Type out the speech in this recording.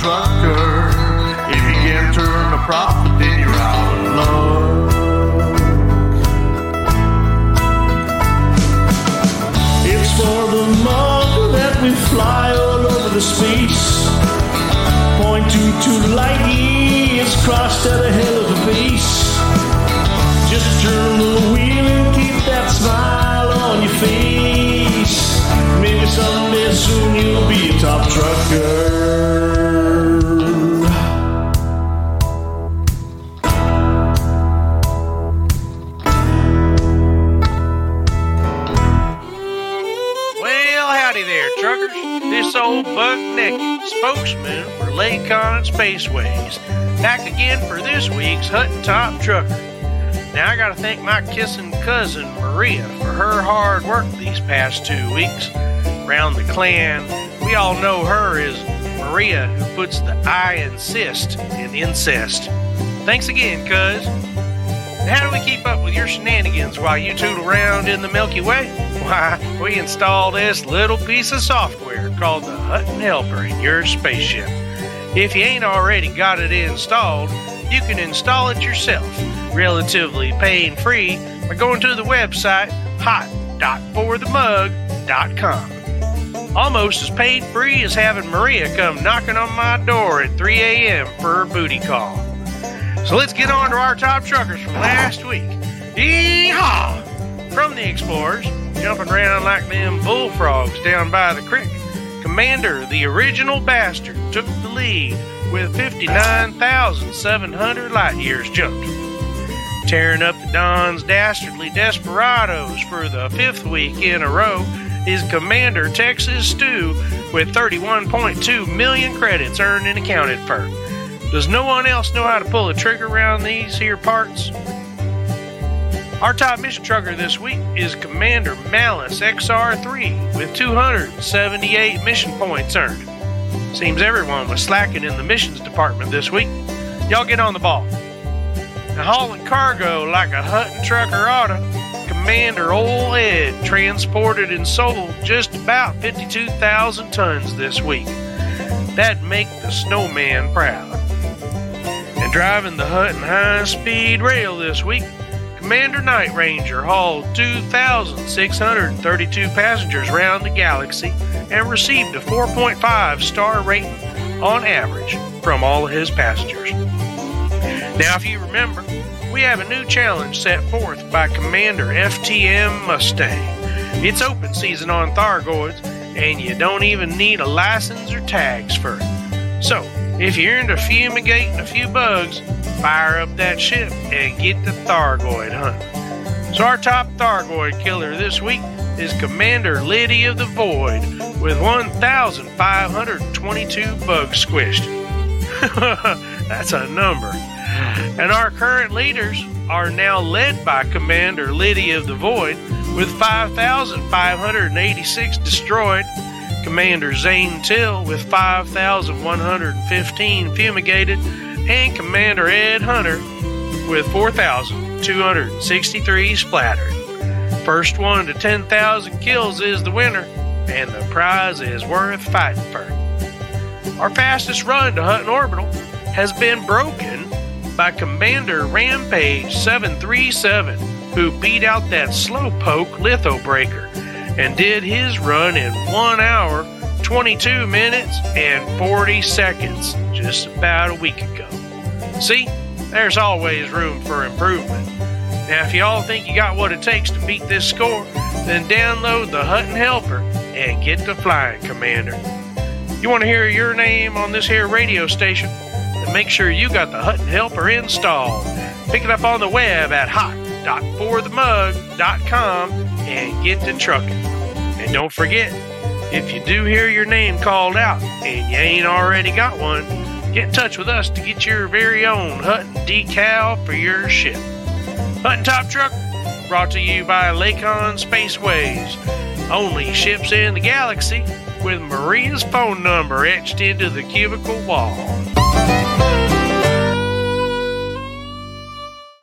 trucker. If you can't turn a profit, then you're out of luck. It's for the mug that we fly all over the space. Point to light years crossed at a hell of a pace. Just turn the wheel and keep that smile on your face. Maybe someday soon you'll be a top trucker. Well, howdy there, truckers. This old buck-naked spokesman for Lakon Spaceways, back again for this week's Hutton Top Trucker. Now, I gotta thank my kissing cousin Maria for her hard work these past 2 weeks. Round the clan, we all know her as Maria, who puts the I insist in incest. Thanks again, cuz. How do we keep up with your shenanigans while you tootle around in the Milky Way? Why, we installed this little piece of software called the Hutton Helper in your spaceship. If you ain't already got it installed, you can install it yourself, relatively pain-free, by going to the website hot.forthemug.com. Almost as pain-free as having Maria come knocking on my door at 3 a.m. for her booty call. So let's get on to our top truckers from last week. Yee-haw! From the Explorers, jumping around like them bullfrogs down by the creek, Commander, the original bastard, took the lead with 59,700 light years jumped. Tearing up the Don's Dastardly Desperados for the 5th week in a row is Commander Texas Stew with 31.2 million credits earned and accounted for. Does no one else know how to pull a trigger around these here parts? Our top mission trucker this week is Commander Malice XR3 with 278 mission points earned. Seems everyone was slacking in the missions department this week. Y'all get on the ball. Now, hauling cargo like a Hutton trucker oughta, Commander Ol' Ed transported and sold just about 52,000 tons this week. That'd make the snowman proud. And driving the Hutton high-speed rail this week, Commander Night Ranger hauled 2,632 passengers around the galaxy and received a 4.5 star rating on average from all of his passengers. Now, if you remember, we have a new challenge set forth by Commander FTM Mustang. It's open season on Thargoids, and you don't even need a license or tags for it. So, if you're into fumigating a few bugs, fire up that ship and get the Thargoid hunting. So our top Thargoid killer this week is Commander Liddy of the Void with 1,522 bugs squished. That's a number. And our current leaders are now led by Commander Liddy of the Void with 5,586 destroyed, Commander Zane Till with 5,115 fumigated, and Commander Ed Hunter with 4,263 splattered. First one to 10,000 kills is the winner, and the prize is worth fighting for. Our fastest run to Hutton Orbital has been broken by Commander Rampage 737, who beat out that slowpoke Litho Breaker and did his run in 1 hour, 22 minutes, and 40 seconds just about a week ago. See, there's always room for improvement. Now, if y'all think you got what it takes to beat this score, then download the Hutton Helper and get to flying, Commander. You want to hear your name on this here radio station? Then make sure you got the Hutton Helper installed. Pick it up on the web at hot.forthemug.com and get to trucking. And don't forget, if you do hear your name called out and you ain't already got one, get in touch with us to get your very own Hutton decal for your ship. Hutton Top Truck, brought to you by Lakon Spaceways. Only ships in the galaxy with Maria's phone number etched into the cubicle wall.